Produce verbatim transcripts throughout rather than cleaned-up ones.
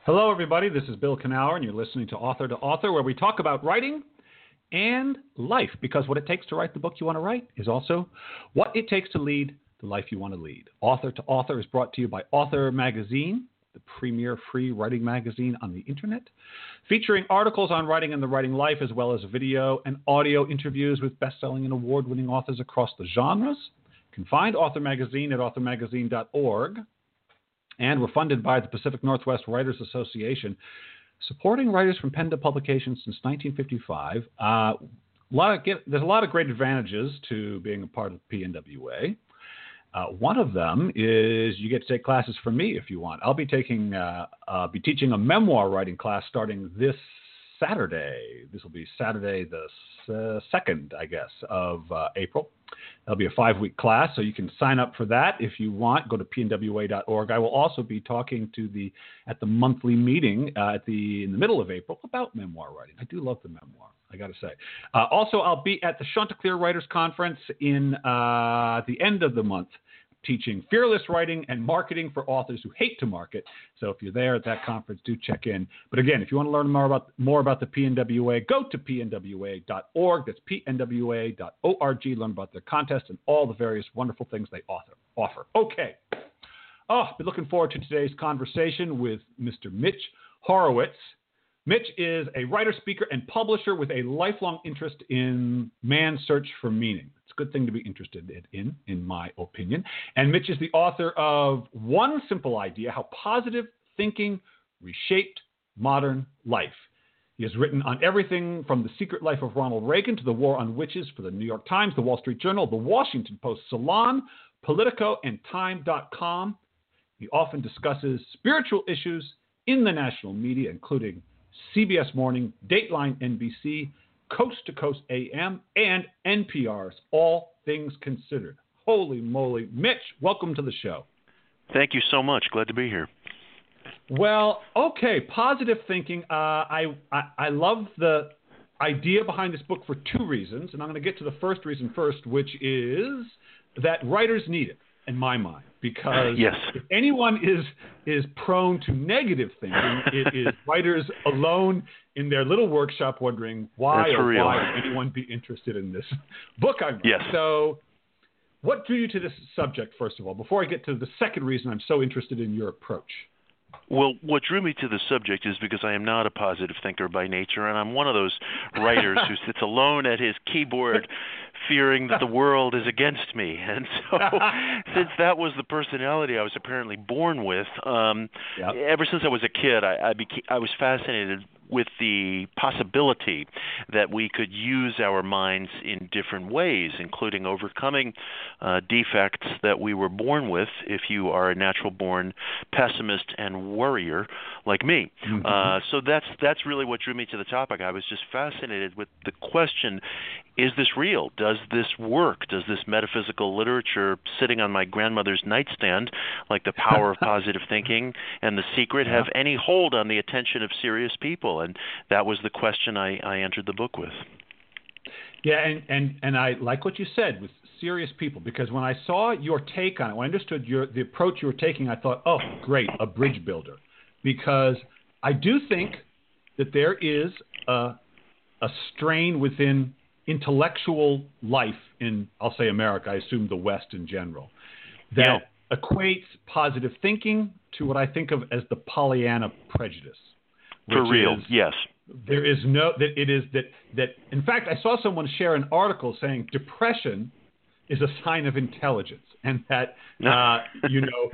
Hello, everybody. This is Bill Kenower, and you're listening to Author to Author, where we talk about writing and life, because what it takes to write the book you want to write is also what it takes to lead the life you want to lead. Author to Author is brought to you by Author Magazine, the premier free writing magazine on the internet, featuring articles on writing and the writing life, as well as video and audio interviews with best-selling and award-winning authors across the genres. You can find Author Magazine at author magazine dot org. And we're funded by the Pacific Northwest Writers Association, supporting writers from pen to publication since nineteen fifty-five. Uh, a lot of get, there's a lot of great advantages to being a part of P N W A. Uh, one of them is you get to take classes from me if you want. I'll be taking, uh, uh, be teaching a memoir writing class starting this Saturday. This will be Saturday the uh, second, I guess, of uh, April. That'll be a five-week class, so you can sign up for that if you want. Go to P N W A dot org. I will also be talking to the at the monthly meeting uh, at the in the middle of April about memoir writing. I do love the memoir, I got to say. Uh, also, I'll be at the Chanticleer Writers Conference in uh, at the end of the month, teaching fearless writing and marketing for authors who hate to market. So if you're there at that conference, do check in. But again, if you want to learn more about more about the P N W A, go to P N W A dot org. That's P N W A dot org. Learn about their contest and all the various wonderful things they author, offer. Okay. Oh, been looking forward to today's conversation with Mister Mitch Horowitz. Mitch is a writer, speaker, and publisher with a lifelong interest in man's search for meaning. It's a good thing to be interested in, in my opinion. And Mitch is the author of One Simple Idea, How Positive Thinking Reshaped Modern Life. He has written on everything from The Secret Life of Ronald Reagan to The War on Witches for the New York Times, The Wall Street Journal, The Washington Post, Salon, Politico, and Time dot com. He often discusses spiritual issues in the national media, including C B S Morning, Dateline N B C, Coast to Coast A M, and N P R's All Things Considered. Holy moly. Mitch, welcome to the show. Thank you so much. Glad to be here. Well, okay, positive thinking. Uh, I, I I love the idea behind this book for two reasons, and I'm going to get to the first reason first, which is that writers need it, in my mind, because yes. if anyone is is prone to negative thinking, it is writers alone in their little workshop wondering why That's or real. why would anyone be interested in this book I've written. Yes. So what drew you to this subject, first of all, before I get to the second reason I'm so interested in your approach? Well, what drew me to the subject is because I am not a positive thinker by nature, and I'm one of those writers who sits alone at his keyboard fearing that the world is against me. And so since that was the personality I was apparently born with, um, yep. ever since I was a kid, I, I, beca- I was fascinated with the possibility that we could use our minds in different ways, including overcoming uh, defects that we were born with if you are a natural-born pessimist and worrier like me. Mm-hmm. Uh, so that's that's really what drew me to the topic. I was just fascinated with the question, is this real? Does this work? Does this metaphysical literature sitting on my grandmother's nightstand, like The Power of Positive Thinking and The Secret, have yeah. any hold on the attention of serious people? And that was the question I, I entered the book with. Yeah, and, and, and I like what you said with serious people, because when I saw your take on it, when I understood your the approach you were taking, I thought, oh, great, a bridge builder. Because I do think that there is a, a strain within intellectual life in, I'll say America, I assume the West in general, that yeah. equates positive thinking to what I think of as the Pollyanna prejudice. For real, is, yes. There is no, that it is that, that, in fact, I saw someone share an article saying depression is a sign of intelligence, and that, uh, you know,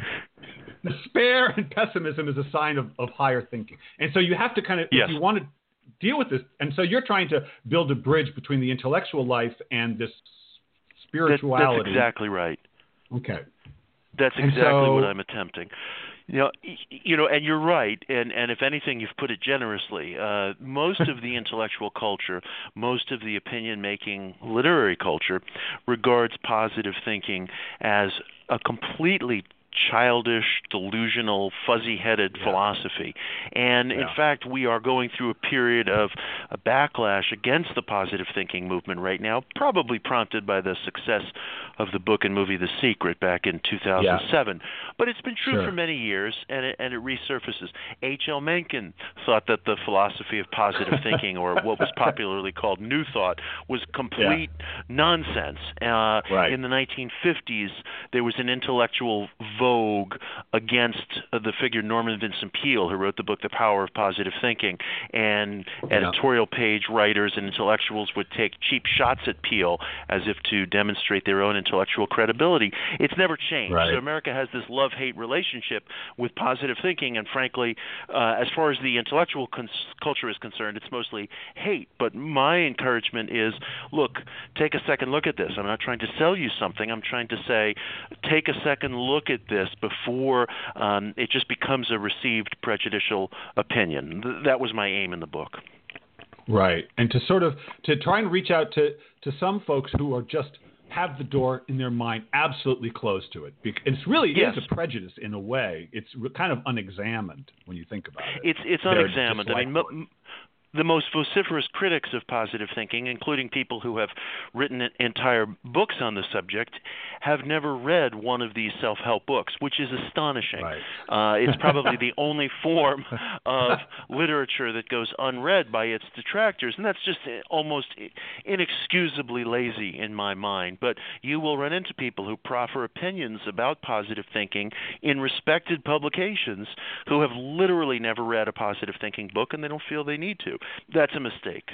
despair and pessimism is a sign of, of higher thinking. And so you have to kind of, yes. if you want to deal with this, and so you're trying to build a bridge between the intellectual life and this spirituality. That, that's exactly right. Okay. That's And exactly so, what I'm attempting. You know, you know, and you're right, and, and if anything, you've put it generously. Uh, most of the intellectual culture, most of the opinion-making literary culture regards positive thinking as a completely childish, delusional, fuzzy-headed yeah. philosophy. And yeah. in fact, we are going through a period of a backlash against the positive thinking movement right now, probably prompted by the success of the book and movie The Secret back in two thousand seven. Yeah. But it's been true sure. for many years, and it, and it resurfaces. H L. Mencken thought that the philosophy of positive thinking, or what was popularly called New Thought, was complete yeah. nonsense. Uh, right. In the nineteen fifties, there was an intellectual vogue against uh, the figure Norman Vincent Peale, who wrote the book The Power of Positive Thinking, and yeah. editorial page writers and intellectuals would take cheap shots at Peale as if to demonstrate their own intellectual credibility. It's never changed. Right. So America has this love-hate relationship with positive thinking, and frankly, uh, as far as the intellectual cons- culture is concerned, it's mostly hate. But my encouragement is, look, take a second look at this. I'm not trying to sell you something. I'm trying to say, take a second look at this before um, it just becomes a received prejudicial opinion. Th- that was my aim in the book. Right. And to sort of, to try and reach out to, to some folks who are just have the door in their mind absolutely closed to it. And it's really yes. is a prejudice in a way. It's kind of unexamined when you think about it. It's it's They're unexamined. I mean, m- the most vociferous critics of positive thinking, including people who have written entire books on the subject, have never read one of these self-help books, which is astonishing. Right. Uh, it's probably the only form of literature that goes unread by its detractors, and that's just almost inexcusably lazy in my mind. But you will run into people who proffer opinions about positive thinking in respected publications who have literally never read a positive thinking book, and they don't feel they need to. That's a mistake.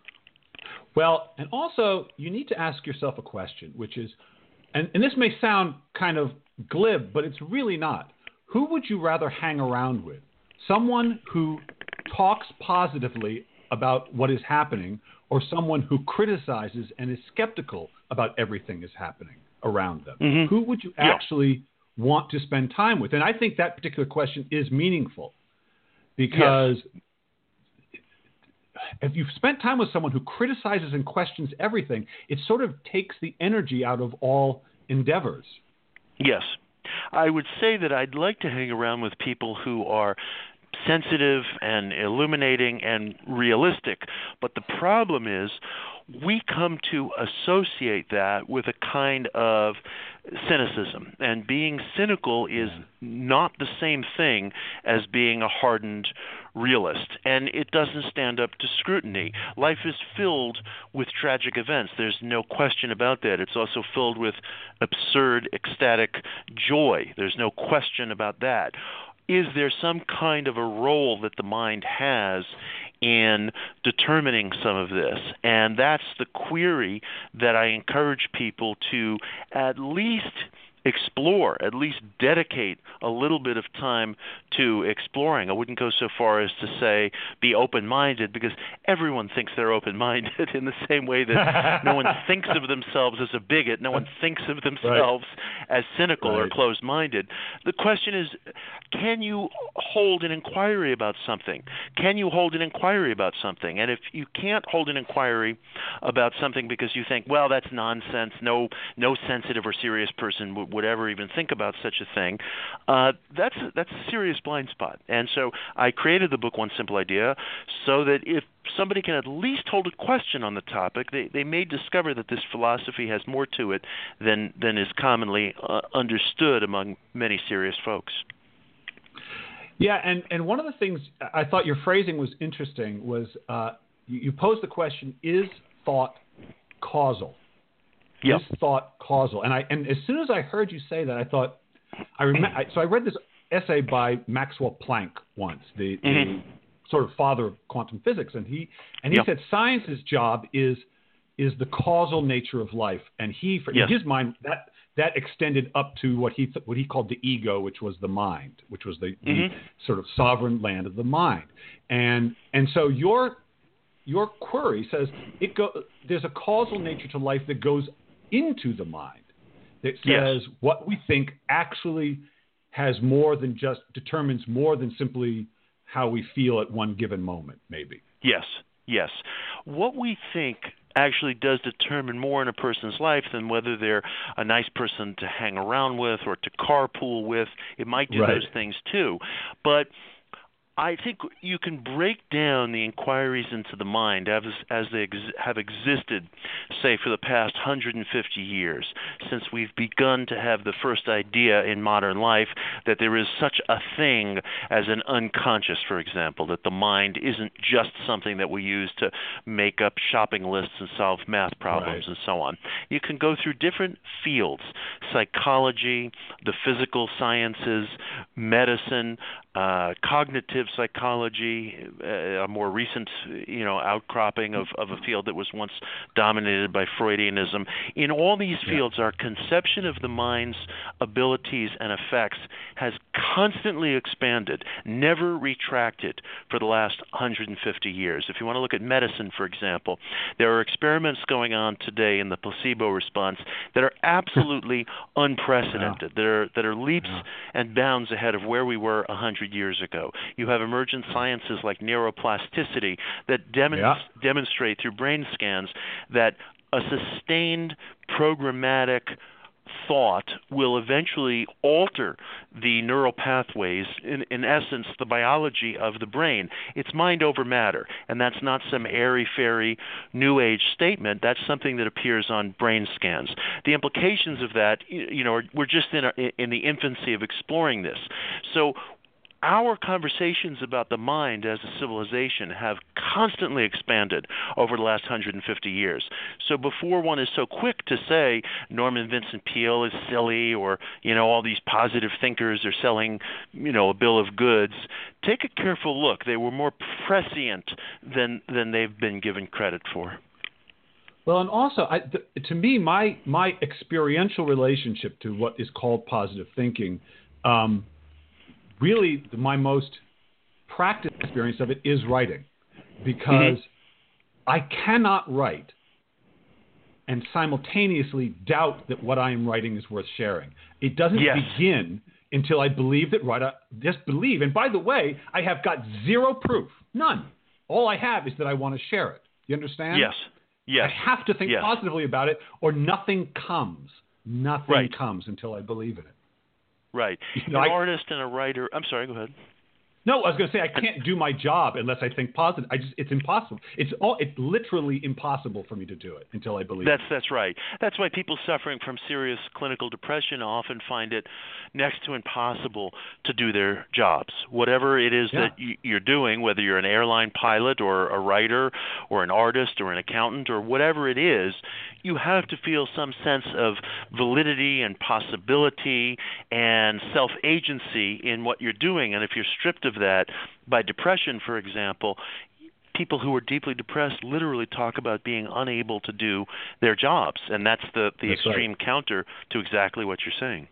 Well, and also you need to ask yourself a question, which is, and, and this may sound kind of glib, but it's really not. Who would you rather hang around with? Someone who talks positively about what is happening, or someone who criticizes and is skeptical about everything that's happening around them? Mm-hmm. Who would you actually yeah. want to spend time with? And I think that particular question is meaningful because yes. if you've spent time with someone who criticizes and questions everything, it sort of takes the energy out of all endeavors. Yes. I would say that I'd like to hang around with people who are sensitive and illuminating and realistic. But the problem is we come to associate that with a kind of cynicism. And being cynical is not the same thing as being a hardened realist. And it doesn't stand up to scrutiny. Life is filled with tragic events. There's no question about that. It's also filled with absurd, ecstatic joy. There's no question about that. Is there some kind of a role that the mind has in determining some of this? And that's the query that I encourage people to at least explore, at least dedicate a little bit of time to exploring. I wouldn't go so far as to say be open-minded, because everyone thinks they're open-minded in the same way that no one thinks of themselves as a bigot. No one thinks of themselves right. as cynical right. or closed-minded. The question is, can you hold an inquiry about something? Can you hold an inquiry about something? And if you can't hold an inquiry about something because you think, well, that's nonsense, no, no sensitive or serious person would would ever even think about such a thing, uh, that's, that's a serious blind spot. And so I created the book One Simple Idea so that if somebody can at least hold a question on the topic, they, they may discover that this philosophy has more to it than, than is commonly uh, understood among many serious folks. Yeah, and, and one of the things I thought your phrasing was interesting was uh, you, you posed the question, is thought causal? Yep. Is thought causal? And I and as soon as I heard you say that, I thought I remember. So I read this essay by Maxwell Planck once, the, mm-hmm. the sort of father of quantum physics, and he and he yep. said science's job is is the causal nature of life, and he, for, yes. in his mind, that that extended up to what he th- what he called the ego, which was the mind, which was the, mm-hmm. the sort of sovereign land of the mind, and and so your your query says it go there's a causal nature to life that goes into the mind, that says yes. what we think actually has more than just determines more than simply how we feel at one given moment, maybe. Yes, yes. What we think actually does determine more in a person's life than whether they're a nice person to hang around with or to carpool with. It might do Right. those things too. But I think you can break down the inquiries into the mind as, as they ex- have existed, say, for the past one hundred fifty years, since we've begun to have the first idea in modern life that there is such a thing as an unconscious, for example, that the mind isn't just something that we use to make up shopping lists and solve math problems Right. and so on. You can go through different fields, psychology, the physical sciences, medicine, uh, cognitive psychology, uh, a more recent, you know, outcropping of, of a field that was once dominated by Freudianism. In all these fields, yeah. our conception of the mind's abilities and effects has constantly expanded, never retracted for the last one hundred fifty years. If you want to look at medicine, for example, there are experiments going on today in the placebo response that are absolutely unprecedented, yeah. that are, that are leaps yeah. and bounds ahead of where we were one hundred years ago. You have emergent sciences like neuroplasticity that demon- yeah. demonstrate through brain scans that a sustained programmatic thought will eventually alter the neural pathways, in, in essence, the biology of the brain. It's mind over matter, and that's not some airy-fairy New Age statement. That's something that appears on brain scans. The implications of that, you know, we're just in, a, in the infancy of exploring this. So our conversations about the mind as a civilization have constantly expanded over the last one hundred fifty years. So before one is so quick to say Norman Vincent Peale is silly or, you know, all these positive thinkers are selling, you know, a bill of goods, take a careful look. They were more prescient than than they've been given credit for. Well, and also, I, th- to me, my my experiential relationship to what is called positive thinking, um, really my most practical experience of it is writing, because mm-hmm. I cannot write and simultaneously doubt that what I am writing is worth sharing. It doesn't yes. begin until I believe that right. I just believe. And by the way, I have got zero proof, none. All I have is that I want to share it. You understand? Yes. Yes. I have to think yes. positively about it, or nothing comes. Nothing right. comes until I believe in it. Right. You know, An I, artist and a writer. I'm sorry. Go ahead. No, I was going to say I can't do my job unless I think positive. I just it's impossible. It's all it's literally impossible for me to do it until I believe. That's it. that's right. That's why people suffering from serious clinical depression often find it next to impossible to do their jobs. Whatever it is yeah. that you're doing, whether you're an airline pilot or a writer or an artist or an accountant or whatever it is, you have to feel some sense of validity and possibility and self-agency in what you're doing. And if you're stripped of that by depression, for example, people who are deeply depressed literally talk about being unable to do their jobs. And that's the, the that's extreme right. counter to exactly what you're saying.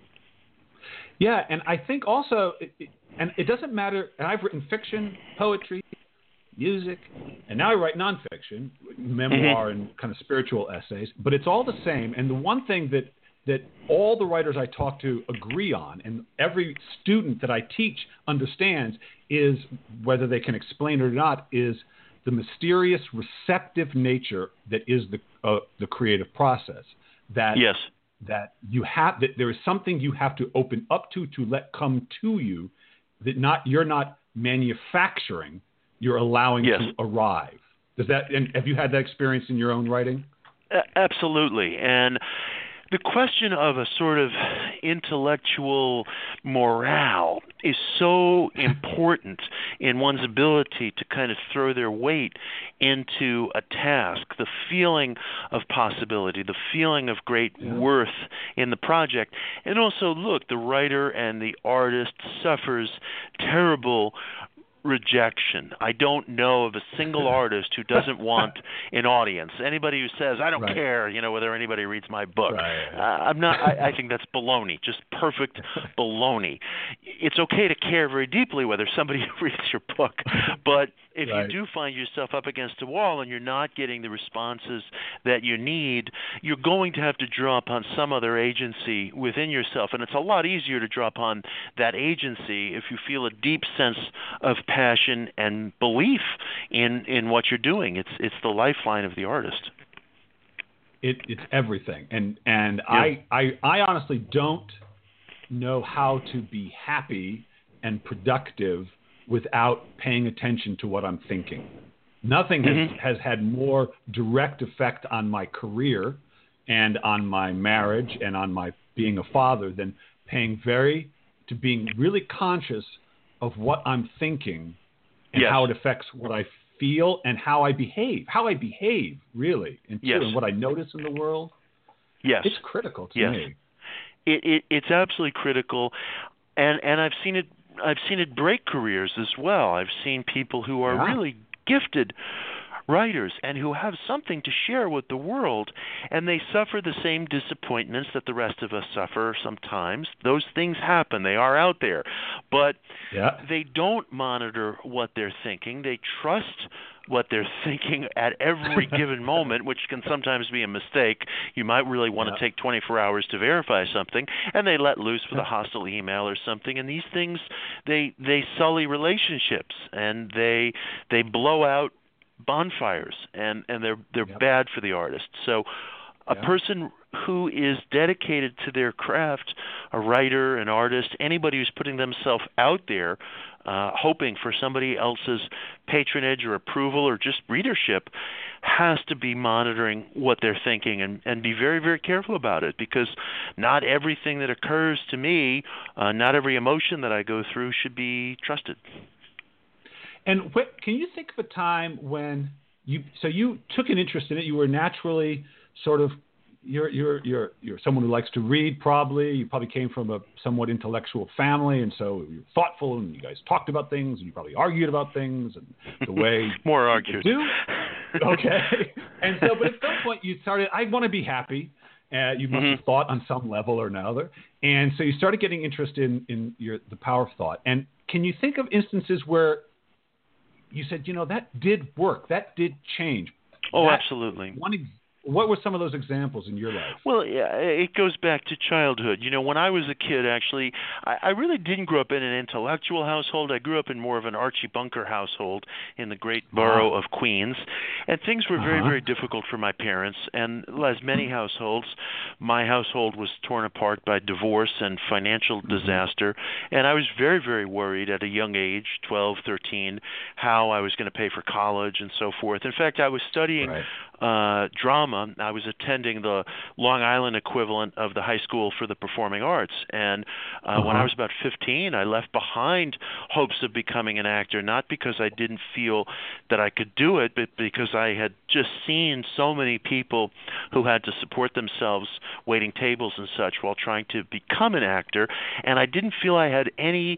Yeah, and I think also, and it doesn't matter, and I've written fiction, poetry, music, and now I write nonfiction, memoir mm-hmm. and kind of spiritual essays, but it's all the same. And the one thing that that all the writers I talk to agree on, and every student that I teach understands, is, whether they can explain it or not, is the mysterious receptive nature that is the uh, the creative process. That yes. that you have that there is something you have to open up to to let come to you, that not you're not manufacturing, you're allowing yes. to arrive. Does that? And have you had that experience in your own writing? Uh, absolutely. And the question of a sort of intellectual morale is so important in one's ability to kind of throw their weight into a task, the feeling of possibility, the feeling of great yeah. worth in the project. And also, look, the writer and the artist suffers terrible rejection. I don't know of a single artist who doesn't want an audience. Anybody who says, I don't right. care, you know, whether anybody reads my book. Right. Uh, I'm not, I, I think that's baloney, just perfect baloney. It's okay to care very deeply whether somebody reads your book, but if right. you do find yourself up against a wall and you're not getting the responses that you need, you're going to have to draw upon some other agency within yourself. And it's a lot easier to draw upon that agency if you feel a deep sense of passion and belief in, in what you're doing. It's it's the lifeline of the artist. it, it's everything. And and Yeah. I, I I honestly don't know how to be happy and productive without paying attention to what I'm thinking. Nothing has, Mhm. has had more direct effect on my career and on my marriage and on my being a father than paying very to being really conscious of what I'm thinking and Yes. how it affects what I feel and how I behave, how I behave really, and, too, Yes. and what I notice in the world. Yes. It's critical to Yes. me. It, it it's absolutely critical, and and I've seen it I've seen it break careers as well. I've seen people who are Yeah. really gifted writers and who have something to share with the world, and they suffer the same disappointments that the rest of us suffer sometimes. Those things happen. They are out there. But Yeah. they don't monitor what they're thinking. They trust what they're thinking at every given moment, which can sometimes be a mistake. You might really want Yeah. to take twenty-four hours to verify something, and they let loose with a hostile email or something. And these things, they they sully relationships, and they they blow out bonfires, and and they're they're Yep. bad for the artist. So a Yeah. person who is dedicated to their craft, a writer, an artist, anybody who's putting themselves out there, uh, hoping for somebody else's patronage or approval or just readership, has to be monitoring what they're thinking and, and be very, very careful about it, because not everything that occurs to me, uh, not every emotion that I go through should be trusted. And what, can you think of a time when you so you took an interest in it? You were naturally sort of you're you're you're you're someone who likes to read. Probably you probably came from a somewhat intellectual family, and so you're thoughtful, and you guys talked about things, and you probably argued about things, and the way More people argued. do. Okay, and so but at some point you started. I want to be happy. Uh, you must Mhm. have thought on some level or another, and so you started getting interested in in your the power of thought. And can you think of instances where you said, you know, that did work, that did change? Oh, That absolutely. One, ex- what were some of those examples in your life? Well, yeah, it goes back to childhood. You know, when I was a kid, actually, I, I really didn't grow up in an intellectual household. I grew up in more of an Archie Bunker household in the great borough of Queens, and things were very, Uh-huh. very difficult for my parents. And as many households, my household was torn apart by divorce and financial disaster, and I was very, very worried at a young age, twelve, thirteen, how I was going to pay for college and so forth. In fact, I was studying Right. uh, drama. I was attending the Long Island equivalent of the High School for the Performing Arts. And uh, Uh-huh. when I was about fifteen, I left behind hopes of becoming an actor, not because I didn't feel that I could do it, but because I had just seen so many people who had to support themselves waiting tables and such while trying to become an actor. And I didn't feel I had any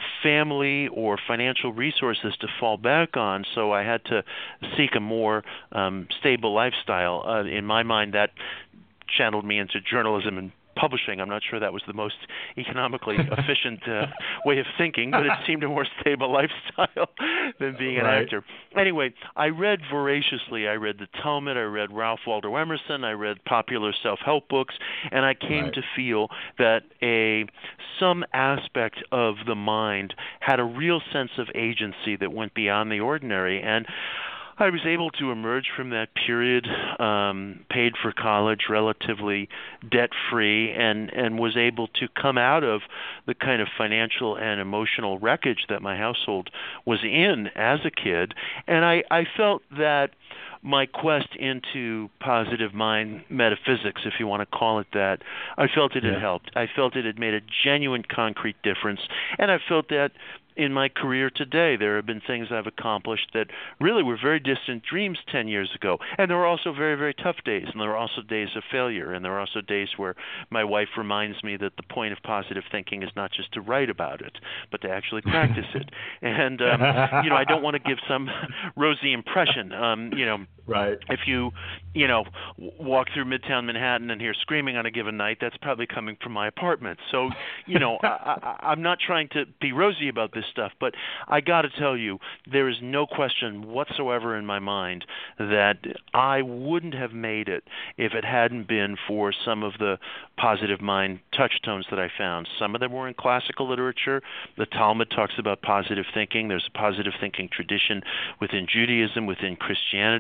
family or financial resources to fall back on, so I had to seek a more um, stable lifestyle. Uh, in my mind, that channeled me into journalism and publishing. I'm not sure that was the most economically efficient uh, way of thinking, but it seemed a more stable lifestyle than being an Right. actor. Anyway, I read voraciously. I read the Talmud. I read Ralph Waldo Emerson. I read popular self-help books, and I came Right. to feel that a some aspect of the mind had a real sense of agency that went beyond the ordinary. And I was able to emerge from that period, um, paid for college, relatively debt-free, and, and was able to come out of the kind of financial and emotional wreckage that my household was in as a kid. And I, I felt that my quest into positive mind metaphysics, if you want to call it that, I felt it had Yeah. helped. I felt it had made a genuine, concrete difference. And I felt that in my career today, there have been things I've accomplished that really were very distant dreams ten years ago. And there were also very, very tough days, and there were also days of failure, and there were also days where my wife reminds me that the point of positive thinking is not just to write about it, but to actually practice it. And, um, you know, I don't want to give some rosy impression. Um, you know, Right. if you, you know, w- walk through Midtown Manhattan and hear screaming on a given night, that's probably coming from my apartment. So, you know, I, I, I'm not trying to be rosy about this stuff, but I got to tell you, there is no question whatsoever in my mind that I wouldn't have made it if it hadn't been for some of the positive mind touchstones that I found. Some of them were in classical literature. The Talmud talks about positive thinking. There's a positive thinking tradition within Judaism, within Christianity, within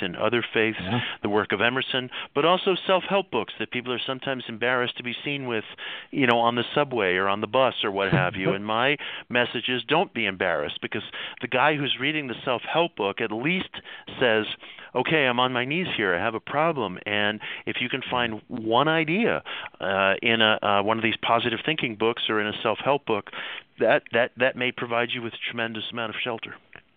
and other faiths, yeah. the work of Emerson, but also self-help books that people are sometimes embarrassed to be seen with, you know, on the subway or on the bus or what have you. And my message is don't be embarrassed, because the guy who's reading the self-help book at least says, okay, I'm on my knees here. I have a problem. And if you can find one idea uh, in a, uh, one of these positive thinking books or in a self-help book, that, that, that may provide you with a tremendous amount of shelter.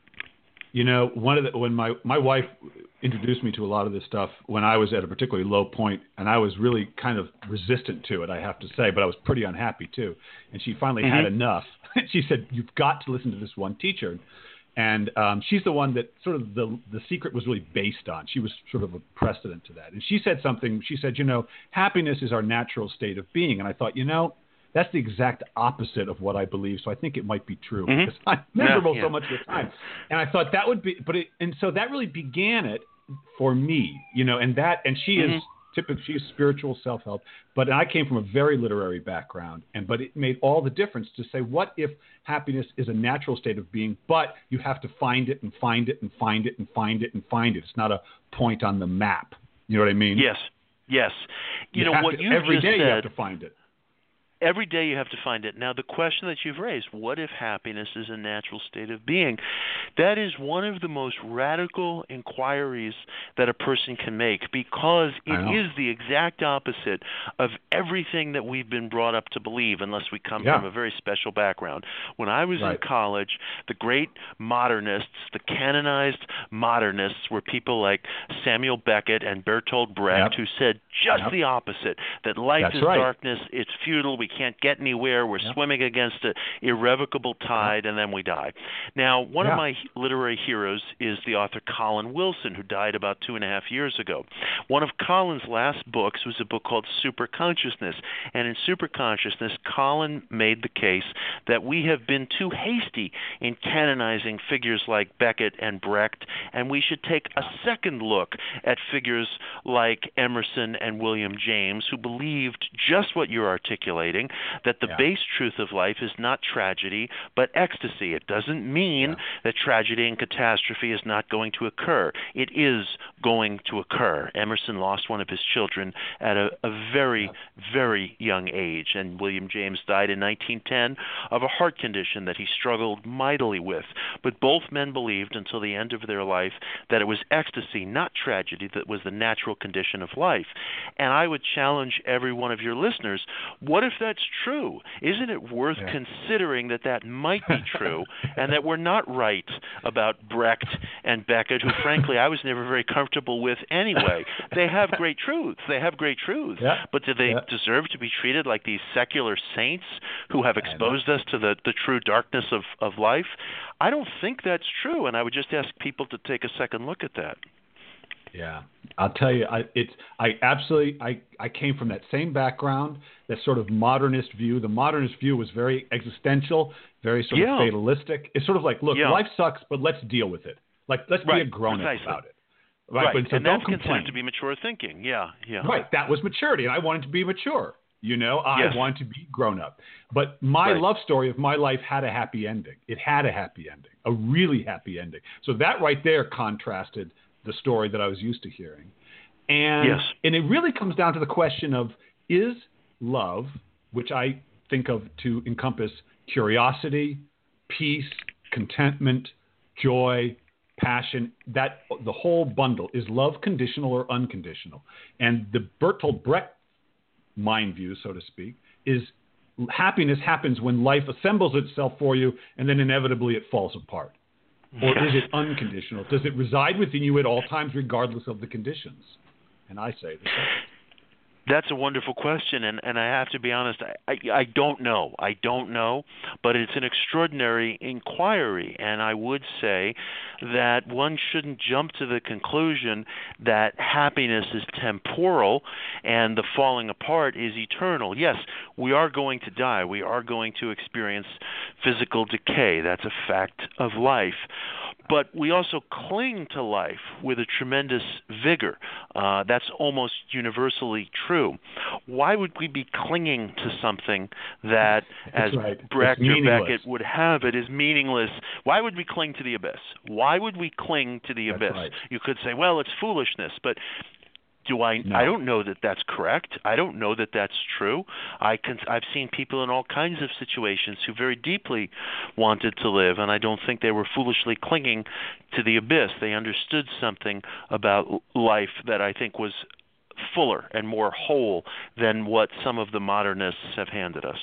You know, one of the, when my, my wife introduced me to a lot of this stuff when I was at a particularly low point, and I was really kind of resistant to it, I have to say, but I was pretty unhappy too. And she finally mm-hmm. had enough. She said, you've got to listen to this one teacher. And um, she's the one that sort of the the secret was really based on. She was sort of a precedent to that. And she said something, she said, you know, happiness is our natural state of being. And I thought, you know, that's the exact opposite of what I believe. So I think it might be true mm-hmm. because I'm miserable yeah, yeah. so much of the time. And I thought that would be, but it, and so that really began it for me, you know, and that, and she mm-hmm. is typically, she's spiritual self-help, but I came from a very literary background, and, but it made all the difference to say, what if happiness is a natural state of being, but you have to find it and find it and find it and find it and find it. It's not a point on the map. You know what I mean? Yes. Yes. You, you know what to, you every just day said, you have to find it. Every day you have to find it. Now, the question that you've raised, what if happiness is a natural state of being? That is one of the most radical inquiries that a person can make, because it is the exact opposite of everything that we've been brought up to believe, unless we come yeah. from a very special background. When I was right. in college, the great modernists, the canonized modernists, were people like Samuel Beckett and Bertolt Brecht, yep. who said just yep. the opposite, that life That's is right. darkness, it's futile, we can't get anywhere, we're yep. swimming against an irrevocable tide, yep. and then we die. Now, one yeah. of my literary heroes is the author Colin Wilson, who died about two and a half years ago. One of Colin's last books was a book called Superconsciousness, and in Superconsciousness, Colin made the case that we have been too hasty in canonizing figures like Beckett and Brecht, and we should take a second look at figures like Emerson and William James, who believed just what you're articulating, that the yeah. base truth of life is not tragedy, but ecstasy. It doesn't mean yeah. that tragedy and catastrophe is not going to occur. It is going to occur. Emerson lost one of his children at a, a very, yeah. very young age, and William James died in nineteen ten of a heart condition that he struggled mightily with. But both men believed until the end of their life that it was ecstasy, not tragedy, that was the natural condition of life. And I would challenge every one of your listeners, what if that's true? Isn't it worth yeah. considering that that might be true and that we're not right about Brecht and Beckett, who frankly I was never very comfortable with anyway? They have great truths. They have great truths. Yeah. But do they yeah. deserve to be treated like these secular saints who have exposed us to the, the true darkness of, of life? I don't think that's true, and I would just ask people to take a second look at that. Yeah, I'll tell you, I it's I absolutely I, I came from that same background, that sort of modernist view. The modernist view was very existential, very sort yeah. of fatalistic. It's sort of like, look, yeah. life sucks, but let's deal with it. Like, let's right. be a grown-up Precisely. about it. Right, right. But, so and don't that's complain. considered to be mature thinking. Yeah, yeah. Right, that was maturity, and I wanted to be mature. You know, I yes. wanted to be grown up. But my right. love story of my life had a happy ending. It had a happy ending, a really happy ending. So that right there contrasted the story that I was used to hearing. And, yes. and it really comes down to the question of, is love, which I think of to encompass curiosity, peace, contentment, joy, passion, that the whole bundle, is love conditional or unconditional? And the Bertolt Brecht mind view, so to speak, is happiness happens when life assembles itself for you and then inevitably it falls apart. Or is it unconditional? Does it reside within you at all times regardless of the conditions? And I say the same. That's a wonderful question, and, and I have to be honest, I, I, I don't know. I don't know, but it's an extraordinary inquiry, and I would say that one shouldn't jump to the conclusion that happiness is temporal and the falling apart is eternal. Yes, we are going to die. We are going to experience physical decay. That's a fact of life. but we also cling to life with a tremendous vigor. Uh, that's almost universally true. Why would we be clinging to something that, That's as right. Brecht It's or meaningless. Beckett would have it, is meaningless? Why would we cling to the abyss? Why would we cling to the That's abyss? right. You could say, well, it's foolishness, but do I? No. I don't know that that's correct. I don't know that that's true. I can, I've seen people in all kinds of situations who very deeply wanted to live, and I don't think they were foolishly clinging to the abyss. They understood something about life that I think was fuller and more whole than what some of the modernists have handed us.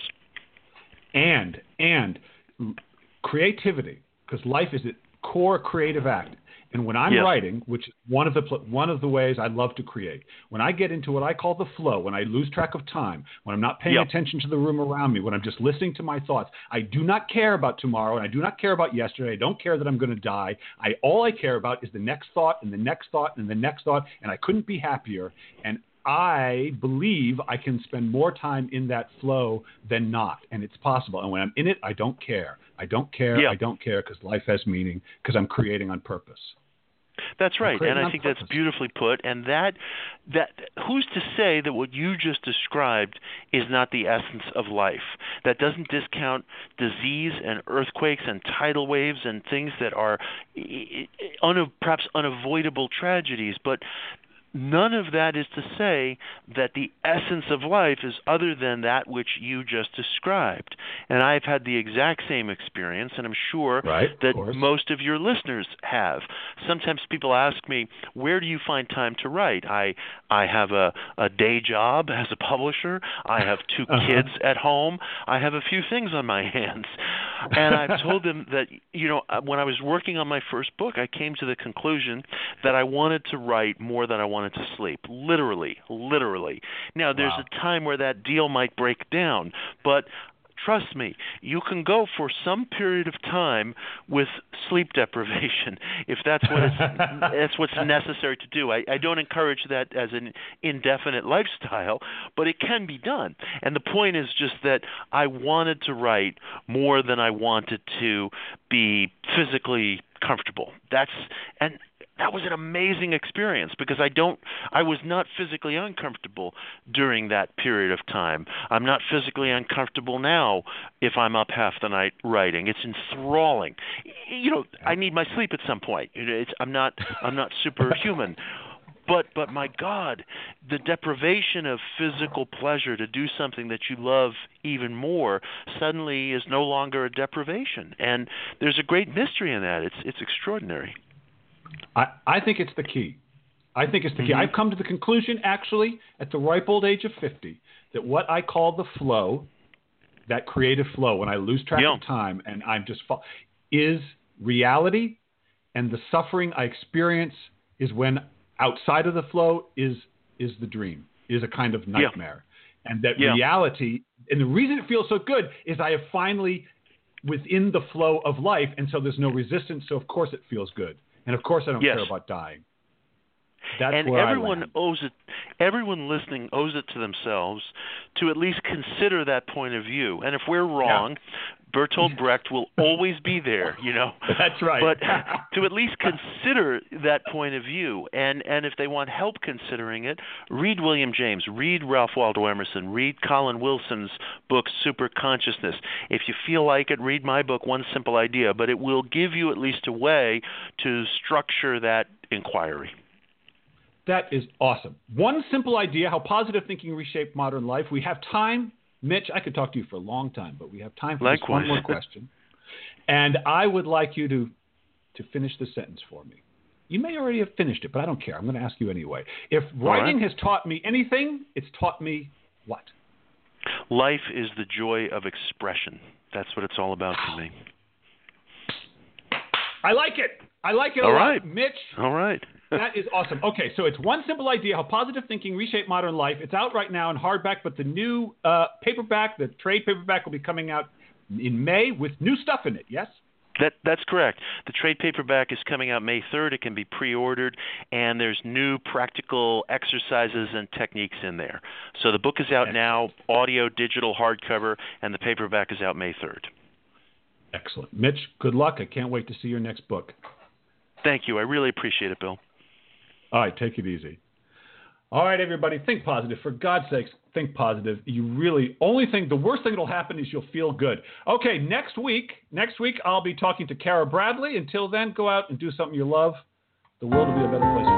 And and creativity, because life is a core creative act. And when I'm Yes. writing, which is one of the pl- one of the ways I love to create, when I get into what I call the flow, when I lose track of time, when I'm not paying Yep. attention to the room around me, when I'm just listening to my thoughts, I do not care about tomorrow, and I do not care about yesterday. I don't care that I'm going to die. I all I care about is the next thought and the next thought and the next thought, and I couldn't be happier. And I believe I can spend more time in that flow than not, and it's possible. And when I'm in it, I don't care. I don't care. Yeah. I don't care because life has meaning because I'm creating on purpose. That's right, creating and I on think purpose. that's beautifully put. And that that who's to say that what you just described is not the essence of life? That doesn't discount disease and earthquakes and tidal waves and things that are un, perhaps unavoidable tragedies, but none of that is to say that the essence of life is other than that which you just described. And I've had the exact same experience, and I'm sure Right, of that course. most of your listeners have. Sometimes people ask me, where do you find time to write? I I have a, a day job as a publisher. I have two Uh-huh. kids at home. I have a few things on my hands. And I've told them that, you know, when I was working on my first book, I came to the conclusion that I wanted to write more than I wanted to sleep, literally, literally. Now, there's Wow. a time where that deal might break down, but trust me, you can go for some period of time with sleep deprivation if that's what it's, that's what's necessary to do. I, I don't encourage that as an indefinite lifestyle, but it can be done. And the point is just that I wanted to write more than I wanted to be physically comfortable. That's and that was an amazing experience because I don't I was not physically uncomfortable during that period of time. I'm not physically uncomfortable now if I'm up half the night writing. It's enthralling. You know, I need my sleep at some point. It's, I'm not I'm not superhuman. But but my God, the deprivation of physical pleasure to do something that you love even more suddenly is no longer a deprivation. And there's a great mystery in that. It's it's extraordinary. I, I think it's the key. I think it's the key. Mm-hmm. I've come to the conclusion, actually, at the ripe old age of fifty, that what I call the flow, that creative flow, when I lose track Yeah. of time and I'm just fa- is reality, and the suffering I experience is when outside of the flow is is the dream, is a kind of nightmare, and that Yeah. reality. And the reason it feels so good is I have finally within the flow of life, and so there's no resistance. So of course it feels good. And of course, I don't Yes. care about dying. That's and where everyone I land. owes it. Everyone listening owes it to themselves to at least consider that point of view. And if we're wrong, Bertolt Brecht will always be there. You know. That's right. But to at least consider that point of view, and and if they want help considering it, read William James, read Ralph Waldo Emerson, read Colin Wilson's book Super Consciousness. If you feel like it, read my book One Simple Idea. But it will give you at least a way to structure that inquiry. That is awesome. One simple idea, how positive thinking reshaped modern life. We have time. Mitch, I could talk to you for a long time, but we have time for just one Likewise. more question. And I would like you to, to finish the sentence for me. You may already have finished it, but I don't care. I'm going to ask you anyway. If writing right. has taught me anything, it's taught me what? Life is the joy of expression. That's what it's all about to me. I like it. I like it a All lot. right. Mitch, All right. that is awesome. Okay, so it's One Simple Idea, How Positive Thinking Reshaped Modern Life. It's out right now in hardback, but the new uh, paperback, the trade paperback, will be coming out in May with new stuff in it, yes? That that's correct. The trade paperback is coming out May third. It can be pre-ordered, and there's new practical exercises and techniques in there. So the book is out now, audio, digital, hardcover, and the paperback is out May third. Excellent. Mitch, good luck. I can't wait to see your next book. Thank you. I really appreciate it, Bill. All right, take it easy. All right, everybody, think positive. For God's sakes, think positive. You really, only thing, the worst thing that'll happen is you'll feel good. Okay, next week, next week I'll be talking to Kara Bradley. Until then, go out and do something you love. The world will be a better place for you.